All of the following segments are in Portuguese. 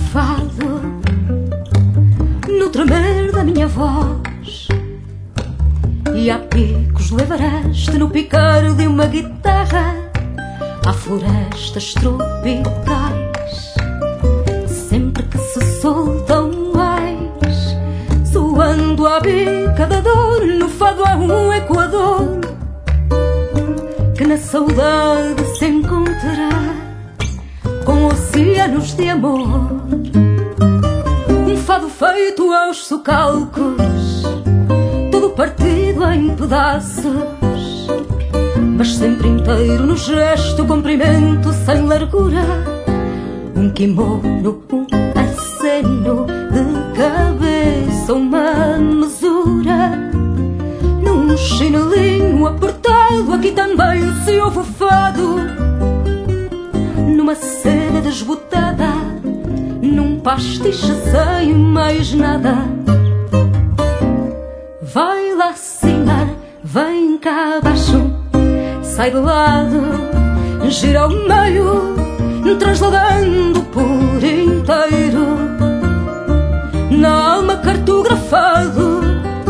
fado no tremer da minha voz, e há picos de Everest no picar de uma guitarra. Há florestas tropicais sempre que se soltam ais, soando à bica da dor. No fado há um ecoador que na saudade se encontrará com oceanos de amor. Um fado feito aos socalcos, todo partido em pedaços, mas sempre inteiro no gesto, comprimento sem largura. Um kimono, um aceno de cabeça, uma mesura. Num chinelinho apertado, aqui também se ouve o fado. Numa seda desbotada, num pastiche sem mais nada. Vai lá acima, vem cá abaixo, sai de lado, gira ao meio, transladando por inteiro na alma cartografado.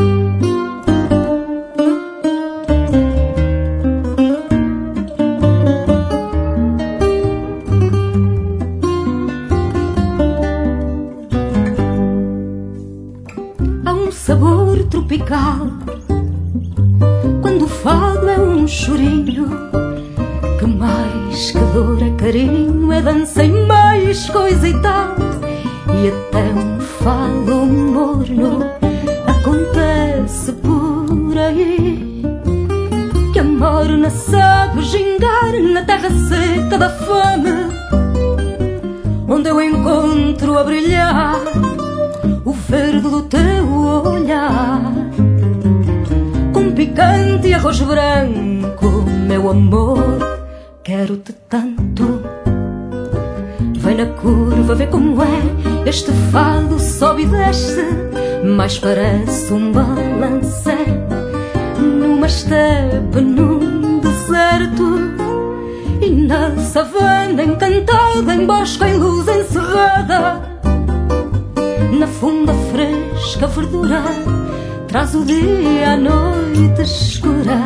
Há um sabor tropical quando o fado é um chorinho, que mais que dor é carinho, é dança e mais coisa e tal. E até um fado morno acontece por aí, que a morna sabe gingar na terra seca da fome, onde eu encontro a brilhar o verde do teu olhar. Com picante e arroz branco, meu amor, quero-te tanto. Vem na curva, vê como é, este fado sobe e desce, mas parece um balancé numa estepe, num deserto, e na savana encantada, em bosque em luz encerrada. Na funda fresca verdura traz o dia à noite escura.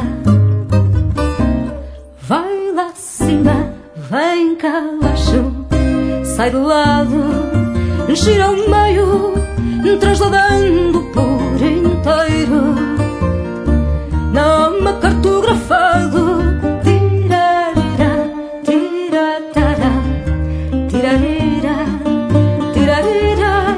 Vai lá acima, vem cá abaixo, sai de lado, gira ao meio, transladando por inteiro na alma cartografado. Tirarira, tiratara, tirarira, tirarira.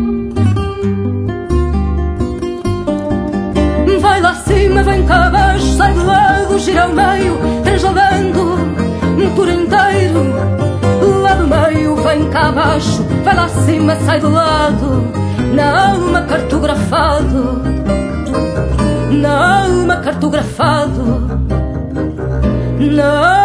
Vai lá acima, vem cá abaixo, sai de lado, gira ao meio, transladando por inteiro. Lá do meio, vem cá abaixo, vai lá acima, sai do lado, na alma cartografado, na alma cartografado, na